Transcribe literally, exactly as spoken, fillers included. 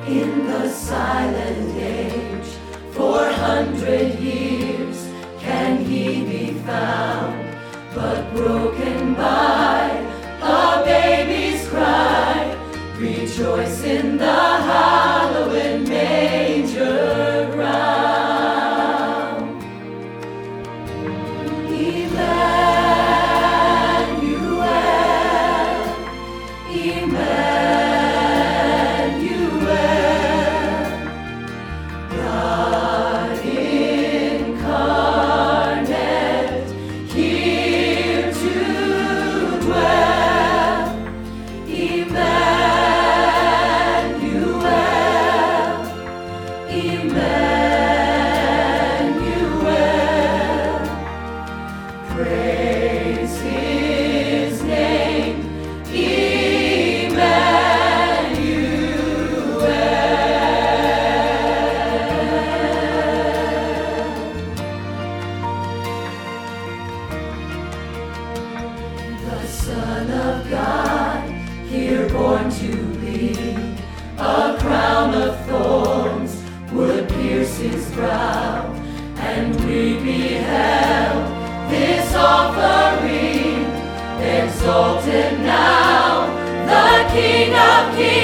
In the silent age, four hundred years, can he be found, but broken by a baby's cry? Rejoice in the hallowed manger ground. Emmanuel, Emmanuel, God incarnate, here to dwell. Emmanuel, Emmanuel, praise his name, Emmanuel. The Son of God, here born to be, a crown of thorns would pierce his brow, and we beheld this offering, exalted now, the King of Kings.